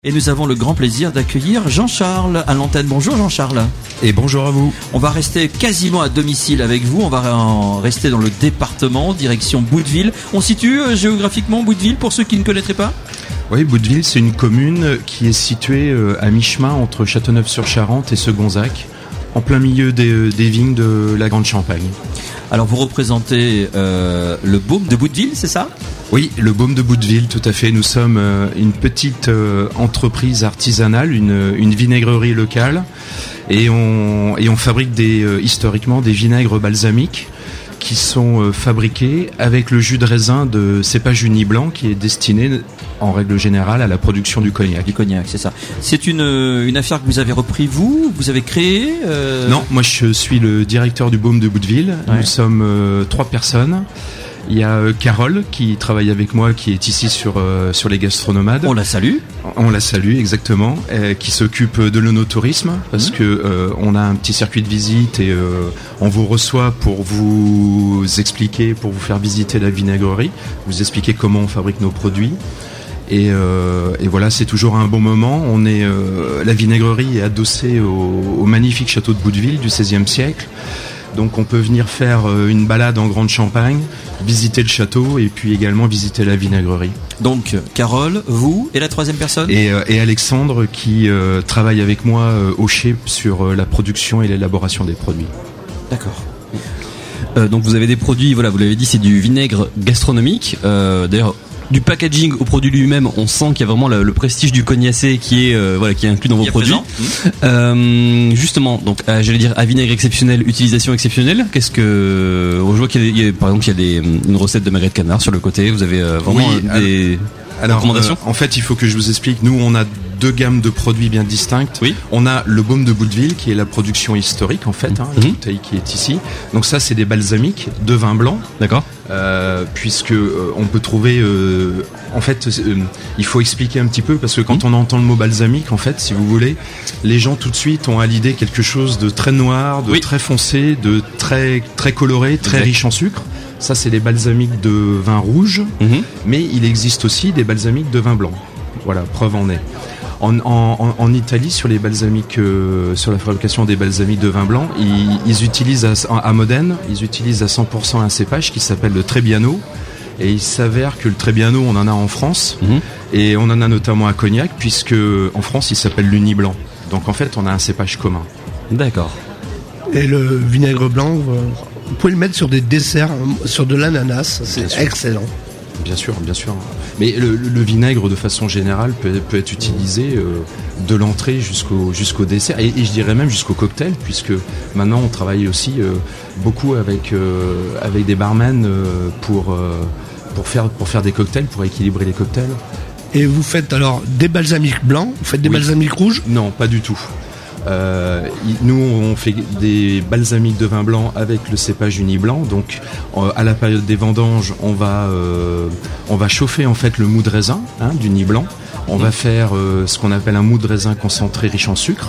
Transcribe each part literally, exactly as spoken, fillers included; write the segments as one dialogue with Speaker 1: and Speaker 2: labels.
Speaker 1: Et nous avons le grand plaisir d'accueillir Jean-Charles à l'antenne. Bonjour Jean-Charles.
Speaker 2: Et bonjour à vous.
Speaker 1: On va rester quasiment à domicile avec vous. On va en rester dans le département, direction Bouteville. On situe euh, géographiquement Bouteville pour ceux qui ne connaîtraient pas ?
Speaker 2: Oui, Bouteville, c'est une commune qui est située euh, à mi-chemin entre Châteauneuf-sur-Charente et Segonzac, en plein milieu des, des vignes de la Grande Champagne.
Speaker 1: Alors vous représentez euh, le baume de Bouteville, c'est ça ?
Speaker 2: Oui, le baume de Bouteville, tout à fait. Nous sommes euh, une petite euh, entreprise artisanale, une, une vinaigrerie locale, et on, et on fabrique des, euh, historiquement des vinaigres balsamiques qui sont euh, fabriqués avec le jus de raisin de cépage uni blanc qui est destiné en règle générale à la production du cognac.
Speaker 1: Du cognac, c'est ça. C'est une, une affaire que vous avez repris vous, vous avez créé euh...
Speaker 2: Non, moi je suis le directeur du baume de Bouteville. Ouais. Nous sommes euh, trois personnes. Il y a euh, Carole qui travaille avec moi, qui est ici sur euh, sur les gastronomades.
Speaker 1: On la salue.
Speaker 2: On la salue exactement, euh, qui s'occupe de l'œnotourisme parce mmh. que euh, on a un petit circuit de visite et euh, on vous reçoit pour vous expliquer, pour vous faire visiter la vinaigrerie, vous expliquer comment on fabrique nos produits. Et, euh, et voilà, c'est toujours un bon moment. On est, euh, la vinaigrerie est adossée au, au magnifique château de Bouteville du seizième siècle. Donc on peut venir faire une balade en Grande Champagne, visiter le château et puis également visiter la vinaigrerie.
Speaker 1: Donc Carole, vous et la troisième personne ?
Speaker 2: Et, et Alexandre qui euh, travaille avec moi euh, au chai sur euh, la production et l'élaboration des produits.
Speaker 1: D'accord.
Speaker 3: Euh, donc vous avez des produits, voilà, vous l'avez dit, c'est du vinaigre gastronomique. Euh, d'ailleurs, du packaging au produit lui-même, on sent qu'il y a vraiment le, le prestige du cognacé qui est euh, voilà qui est inclus dans vos produits. Mmh. Euh, justement, donc euh, j'allais dire à vinaigre exceptionnel, utilisation exceptionnelle. Qu'est-ce que je vois qu'il y a, il y a par exemple il y a des une recette de magret de canard sur le côté. Vous avez euh, vraiment
Speaker 2: oui,
Speaker 3: des
Speaker 2: alors,
Speaker 3: recommandations.
Speaker 2: Euh, en fait, il faut que je vous explique. Nous, on a deux gammes de produits bien distinctes.
Speaker 3: Oui.
Speaker 2: On a le baume de Bouteville qui est la production historique en fait, hein,
Speaker 3: mmh.
Speaker 2: la bouteille qui est ici. Donc ça, c'est des balsamiques de vin blanc.
Speaker 3: D'accord.
Speaker 2: Euh, puisque euh, on peut trouver euh, en fait euh, il faut expliquer un petit peu parce que quand mmh. on entend le mot balsamique en fait si vous voulez les gens tout de suite ont à l'idée quelque chose de très noir, de oui. très foncé, de très très coloré, très exact. Riche en sucre. Ça c'est les balsamiques de vin rouge, mmh. mais il existe aussi des balsamiques de vin blanc. Voilà, preuve en est. En, en, en Italie, sur les balsamiques, euh, sur la fabrication des balsamiques de vin blanc, ils, ils utilisent à, à Modène, ils utilisent à cent pour cent un cépage qui s'appelle le Trebbiano. Et il s'avère que le Trebbiano, on en a en France, mmh. et on en a notamment à Cognac, puisque en France, il s'appelle l'Uni blanc. Donc en fait, on a un cépage commun.
Speaker 3: D'accord.
Speaker 4: Et le vinaigre blanc, vous pouvez le mettre sur des desserts, sur de l'ananas, c'est excellent.
Speaker 2: Bien sûr, bien sûr. Mais le, le vinaigre, de façon générale, peut, peut être utilisé euh, de l'entrée jusqu'au, jusqu'au dessert, et, et je dirais même jusqu'au cocktail, puisque maintenant on travaille aussi euh, beaucoup avec, euh, avec des barmen euh, pour, euh, pour, faire, pour faire des cocktails, pour équilibrer les cocktails.
Speaker 4: Et vous faites alors des balsamiques blancs, vous faites des oui. balsamiques rouges ?
Speaker 2: Non, pas du tout. Euh, nous on fait des balsamiques de vin blanc avec le cépage uni blanc. Donc euh, à la période des vendanges on va euh, on va chauffer en fait le mou de raisin hein, du nid blanc. On mmh. va faire euh, ce qu'on appelle un mou de raisin concentré riche en sucre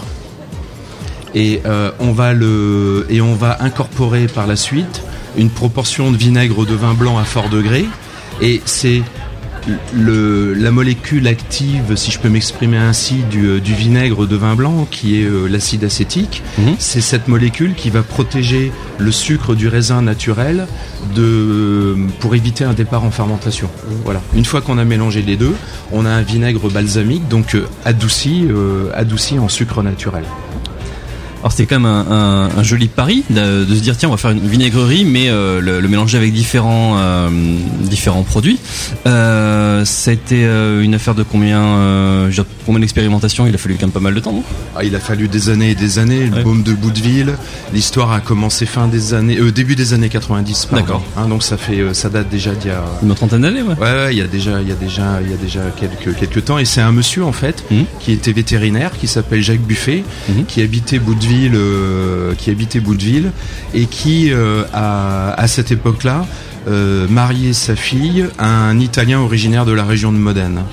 Speaker 2: et euh, on va le et on va incorporer par la suite une proportion de vinaigre de vin blanc à fort degré et c'est Le, la molécule active, si je peux m'exprimer ainsi, du, du vinaigre de vin blanc, qui est euh, l'acide acétique, mmh. c'est cette molécule qui va protéger le sucre du raisin naturel de, euh, pour éviter un départ en fermentation. Voilà. Une fois qu'on a mélangé les deux, on a un vinaigre balsamique, donc euh, adouci, euh, adouci en sucre naturel.
Speaker 3: Alors c'était quand même un, un, un joli pari de, de se dire tiens on va faire une vinaigrerie mais euh, le, le mélanger avec différents euh, différents produits. Euh, ça a été euh, une affaire de combien euh, je veux dire, combien d'expérimentation? Il a fallu quand même pas mal de temps, non?
Speaker 2: Ah, il a fallu des années et des années. Le ouais. baume de Bouteville, l'histoire a commencé fin des années euh, début des années quatre-vingt-dix. Pardon. D'accord. Hein, donc ça fait euh, ça date déjà d'il y a
Speaker 3: une trentaine d'années. Ouais.
Speaker 2: Ouais, ouais, il y a déjà il y a déjà il y a déjà quelques quelques temps et c'est un monsieur en fait mmh. qui était vétérinaire qui s'appelle Jacques Buffet mmh. qui habitait Bouteville Euh, qui habitait Bouteville et qui euh, a à cette époque-là euh, marié sa fille à un Italien originaire de la région de Modène.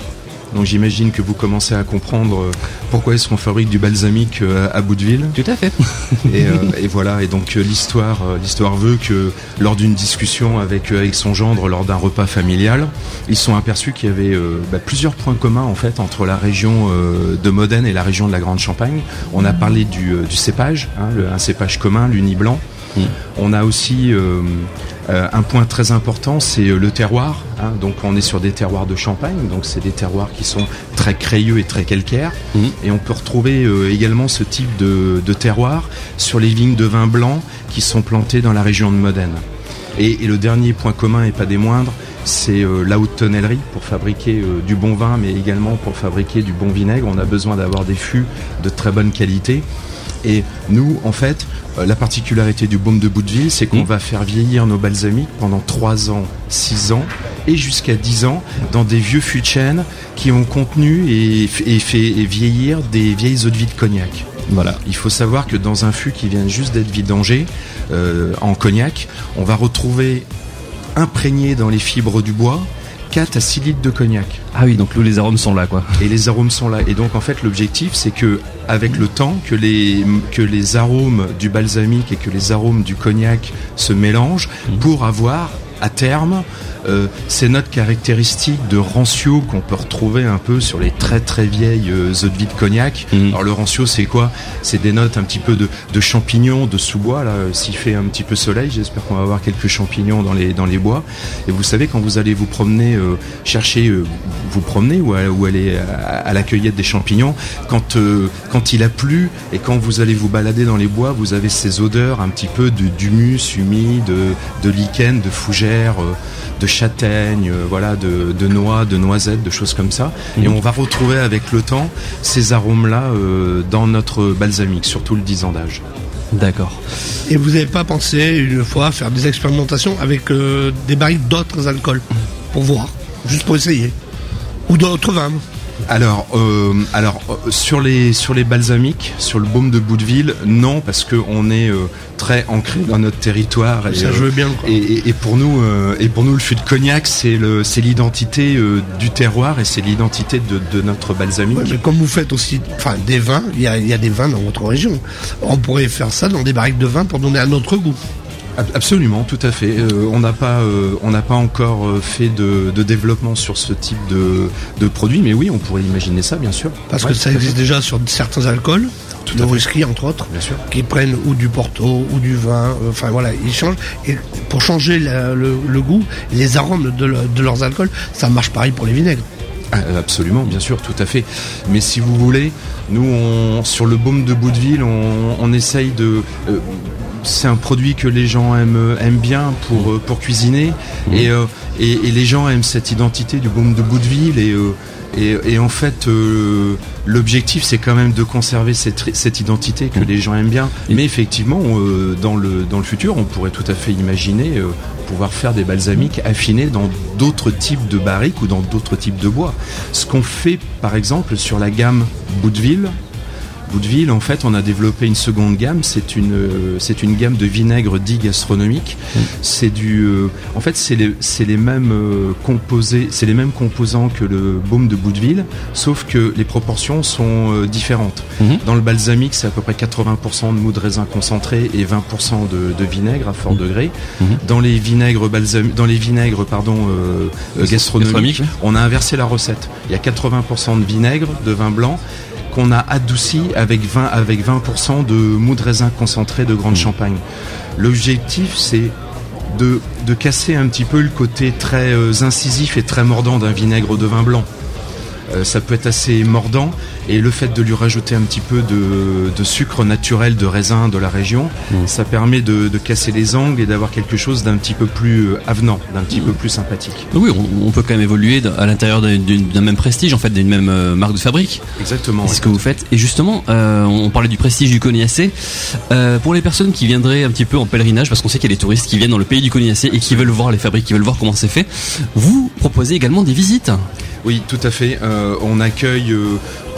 Speaker 2: Donc j'imagine que vous commencez à comprendre pourquoi est-ce qu'on fabrique du balsamique à Bouteville.
Speaker 3: Tout à fait.
Speaker 2: Et, euh, et voilà. Et donc l'histoire, l'histoire veut que lors d'une discussion avec avec son gendre, lors d'un repas familial, ils se sont aperçus qu'il y avait euh, bah, plusieurs points communs en fait entre la région euh, de Modène et la région de la Grande Champagne. On a parlé du, euh, du cépage, hein, le, un cépage commun, l'Uni blanc. Mmh. On a aussi euh, euh, un point très important, c'est euh, le terroir. Hein, donc on est sur des terroirs de Champagne, donc c'est des terroirs qui sont très crayeux et très calcaires. Mmh. Et on peut retrouver euh, également ce type de, de terroir sur les vignes de vin blanc qui sont plantées dans la région de Modène. Et, et le dernier point commun, et pas des moindres, c'est euh, la haute tonnellerie pour fabriquer euh, du bon vin, mais également pour fabriquer du bon vinaigre. On a besoin d'avoir des fûts de très bonne qualité. Et nous, en fait, euh, la particularité du baume de Bouteville, c'est qu'on mmh. va faire vieillir nos balsamiques pendant trois ans, six ans et jusqu'à dix ans dans des vieux fûts de chêne qui ont contenu et, et fait et vieillir des vieilles eaux de vie de cognac. Voilà. Il faut savoir que dans un fût qui vient juste d'être vidangé euh, en cognac, on va retrouver imprégné dans les fibres du bois quatre à six litres de cognac.
Speaker 3: Ah oui, donc les arômes sont là, quoi.
Speaker 2: Et les arômes sont là. Et donc, en fait, l'objectif, c'est que, avec le temps, que les, que les arômes du balsamique et que les arômes du cognac se mélangent mmh. pour avoir, à terme, euh, ces notes caractéristiques de rancio qu'on peut retrouver un peu sur les très très vieilles euh, eaux de vie de cognac. Mmh. Alors le rancio, c'est quoi? C'est des notes un petit peu de, de champignons, de sous-bois. Là, s'il fait un petit peu soleil, j'espère qu'on va avoir quelques champignons dans les dans les bois. Et vous savez, quand vous allez vous promener, euh, chercher, euh, vous promener ou, à, ou aller à, à la cueillette des champignons, quand euh, quand il a plu et quand vous allez vous balader dans les bois, vous avez ces odeurs un petit peu de d'humus humide, de, de lichen, de fougère, euh, de châtaigne, euh, voilà, de, de noix, de noisettes, de choses comme ça. Mmh. Et on va retrouver avec le temps ces arômes-là euh, dans notre balsamique, surtout le dix ans d'âge.
Speaker 3: D'accord.
Speaker 4: Et vous n'avez pas pensé une fois faire des expérimentations avec euh, des barriques d'autres alcools pour voir, juste pour essayer, ou d'autres vins?
Speaker 2: Alors, euh, alors euh, sur les sur les balsamiques, sur le baume de Bouteville, non, parce que on est euh, très ancré dans notre territoire. Et,
Speaker 4: ça
Speaker 2: euh,
Speaker 4: joue bien. Quoi.
Speaker 2: Et, et, et pour nous, euh, et pour nous, le fût de cognac, c'est le c'est l'identité euh, du terroir et c'est l'identité de, de notre balsamique.
Speaker 4: Ouais, mais comme vous faites aussi, enfin, des vins, il y a il y a des vins dans votre région. On pourrait faire ça dans des barriques de vin pour donner un autre goût.
Speaker 2: Absolument, tout à fait. Euh, on n'a pas, euh, on n'a pas encore fait de, de développement sur ce type de, de produit, mais oui, on pourrait imaginer ça, bien sûr.
Speaker 4: Parce
Speaker 2: ouais,
Speaker 4: que ça existe déjà sur certains alcools,
Speaker 2: tout
Speaker 4: le whisky entre autres,
Speaker 2: bien sûr,
Speaker 4: qui prennent ou du Porto ou du vin. Euh, enfin voilà, ils changent. Et pour changer la, le, le goût, les arômes de, le, de leurs alcools, ça marche pareil pour les vinaigres.
Speaker 2: Absolument, bien sûr, tout à fait. Mais si vous voulez, nous, on, sur le baume de Bouteville, on, on essaye de... Euh, c'est un produit que les gens aiment, aiment bien pour, pour cuisiner. Mmh. Et, euh, et, et les gens aiment cette identité du baume de Bouteville. Et, euh, et, et en fait, euh, l'objectif, c'est quand même de conserver cette, cette identité que mmh. les gens aiment bien. Mais effectivement, euh, dans, le, dans le futur, on pourrait tout à fait imaginer... Euh, pouvoir faire des balsamiques affinés dans d'autres types de barriques ou dans d'autres types de bois. Ce qu'on fait par exemple sur la gamme Bouteville, Bouteville, en fait, on a développé une seconde gamme. C'est une, euh, c'est une gamme de vinaigres dits gastronomiques. Mmh. C'est du, euh, en fait, c'est les, c'est les mêmes euh, composés, c'est les mêmes composants que le baume de Bouteville, sauf que les proportions sont euh, différentes. Mmh. Dans le balsamique, c'est à peu près quatre-vingts pour cent de mou de raisin concentré et vingt pour cent de, de vinaigre à fort mmh. degré. Mmh. Dans les vinaigres balsam, dans les vinaigres, pardon, euh, euh, gastronomiques, on a inversé la recette. Il y a quatre-vingts pour cent de vinaigre, de vin blanc, qu'on a adouci avec vingt, avec vingt pour cent de mou de raisin concentré de Grande Champagne. L'objectif, c'est de, de casser un petit peu le côté très euh, incisif et très mordant d'un vinaigre de vin blanc. Euh, ça peut être assez mordant, et le fait de lui rajouter un petit peu de, de sucre naturel de raisin de la région, mmh. ça permet de, de casser les angles et d'avoir quelque chose d'un petit peu plus avenant, d'un petit mmh. peu plus sympathique.
Speaker 3: Oui, on, on peut quand même évoluer à l'intérieur d'un, d'un même prestige, en fait, d'une même euh, marque de fabrique.
Speaker 2: Exactement.
Speaker 3: C'est ouais. ce que vous faites. Et justement, euh, on parlait du prestige du Cognacé. Euh, pour les personnes qui viendraient un petit peu en pèlerinage, parce qu'on sait qu'il y a des touristes qui viennent dans le pays du Cognacé et qui veulent voir les fabriques, qui veulent voir comment c'est fait, vous proposez également des visites.
Speaker 2: Oui, tout à fait. Euh, on accueille euh,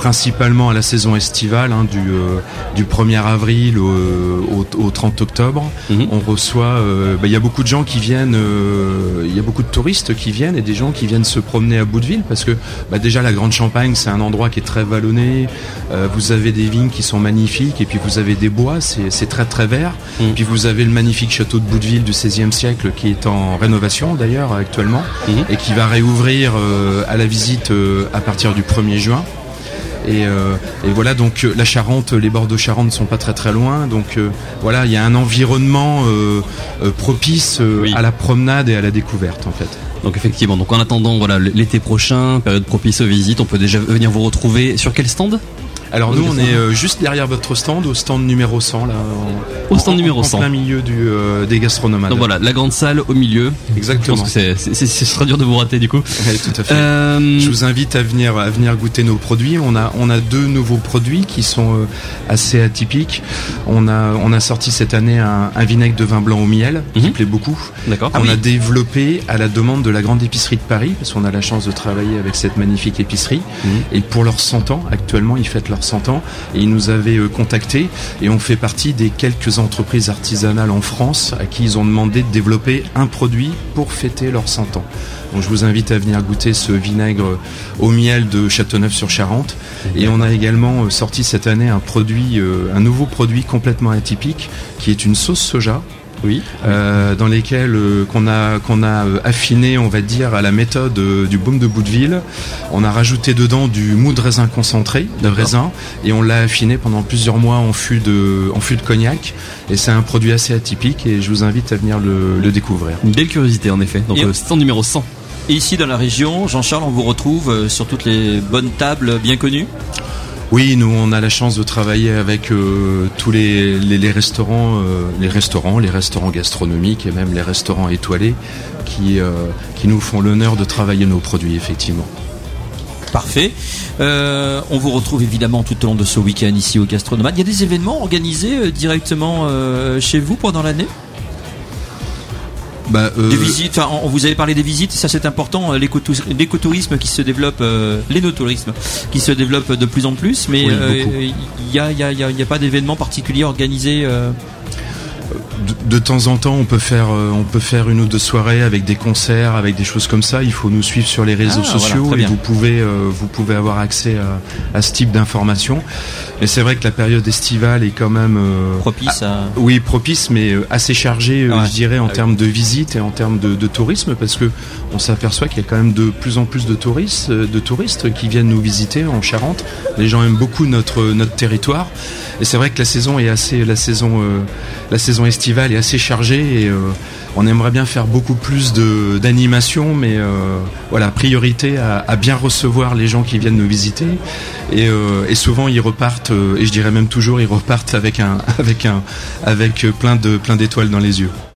Speaker 2: principalement à la saison estivale, hein, du, euh, du premier avril au, au, au trente octobre. Mmh. On reçoit, euh, bah, y a beaucoup de gens qui viennent, il euh, y a beaucoup de touristes qui viennent et des gens qui viennent se promener à Bouteville parce que bah, déjà la Grande Champagne, c'est un endroit qui est très vallonné. Euh, vous avez des vignes qui sont magnifiques et puis vous avez des bois, c'est, c'est très très vert. Mmh. Puis vous avez le magnifique château de Bouteville du seizième siècle qui est en rénovation d'ailleurs actuellement mmh. et qui va réouvrir euh, à la visite euh, à partir du premier juin. Et, euh, et voilà, donc la Charente, les bords de Charente ne sont pas très très loin, donc euh, voilà, il y a un environnement euh, euh, propice euh, oui. à la promenade et à la découverte en fait.
Speaker 3: Donc effectivement, donc en attendant voilà l'été prochain, période propice aux visites, on peut déjà venir vous retrouver sur quel stand ?
Speaker 2: Alors nous on est euh, juste derrière votre stand, au stand numéro cent là. En,
Speaker 3: au stand
Speaker 2: en,
Speaker 3: numéro
Speaker 2: en
Speaker 3: cent.
Speaker 2: En plein milieu du, euh, des gastronomades.
Speaker 3: Donc voilà, la grande salle au milieu.
Speaker 2: Exactement.
Speaker 3: Je pense que c'est, c'est, c'est, ce sera dur de vous rater du coup.
Speaker 2: Oui, tout à fait. Euh... Je vous invite à venir, à venir goûter nos produits. On a, on a deux nouveaux produits qui sont euh, assez atypiques. On a, on a sorti cette année un, un vinaigre de vin blanc au miel mm-hmm. qui plaît beaucoup.
Speaker 3: D'accord.
Speaker 2: On
Speaker 3: ah,
Speaker 2: a
Speaker 3: oui.
Speaker 2: développé à la demande de la grande épicerie de Paris parce qu'on a la chance de travailler avec cette magnifique épicerie. Mm-hmm. Et pour leurs cent ans, actuellement ils fêtent leurs cent ans. Et ils nous avaient contactés et on fait partie des quelques entreprises artisanales en France à qui ils ont demandé de développer un produit pour fêter leurs cent ans. Donc je vous invite à venir goûter ce vinaigre au miel de Châteauneuf-sur-Charente. Et on a également sorti cette année un produit, un nouveau produit complètement atypique qui est une sauce soja.
Speaker 3: Oui.
Speaker 2: Euh, dans lesquels euh, qu'on a qu'on a euh, affiné, on va dire, à la méthode euh, du baume de Bouteville. On a rajouté dedans du mou de raisin concentré, de raisin, et on l'a affiné pendant plusieurs mois en fût de en fût de cognac. Et c'est un produit assez atypique et je vous invite à venir le, le découvrir.
Speaker 3: Une belle curiosité en effet. Donc
Speaker 1: et
Speaker 3: le stand numéro cent.
Speaker 1: Et ici dans la région, Jean-Charles, on vous retrouve sur toutes les bonnes tables bien connues.
Speaker 2: Oui, nous on a la chance de travailler avec euh, tous les, les, les restaurants, euh, les restaurants, les restaurants gastronomiques et même les restaurants étoilés qui, euh, qui nous font l'honneur de travailler nos produits effectivement.
Speaker 1: Parfait. Euh, on vous retrouve évidemment tout au long de ce week-end ici au Gastronomade. Il y a des événements organisés euh, directement euh, chez vous pendant l'année ?
Speaker 2: Bah, euh...
Speaker 1: Des visites, enfin, on vous avez parlé des visites, ça c'est important, l'écotourisme qui se développe, euh, l'énotourisme qui se développe de plus en plus, mais il oui, euh, y, a, y, a, y, a, y a pas d'événement particulier organisé euh...
Speaker 2: de, de temps en temps, on peut faire, on peut faire une ou deux soirées avec des concerts, avec des choses comme ça. Il faut nous suivre sur les réseaux ah, sociaux voilà, et vous pouvez, euh, vous pouvez avoir accès à, à ce type d'informations. Mais c'est vrai que la période estivale est quand même euh,
Speaker 1: propice. À...
Speaker 2: Oui, propice, mais assez chargée,
Speaker 1: ouais.
Speaker 2: je dirais, en
Speaker 1: ah,
Speaker 2: termes
Speaker 1: oui.
Speaker 2: de visites et en termes de, de tourisme, parce que on s'aperçoit qu'il y a quand même de plus en plus de touristes, de touristes qui viennent nous visiter en Charente. Les gens aiment beaucoup notre notre territoire. Et c'est vrai que la saison est assez, la saison, euh, la saison estivale est assez chargée et euh, on aimerait bien faire beaucoup plus de d'animation, mais euh, voilà, priorité à, à bien recevoir les gens qui viennent nous visiter et, euh, et souvent ils repartent euh, et je dirais même toujours ils repartent avec un avec un avec plein de plein d'étoiles dans les yeux.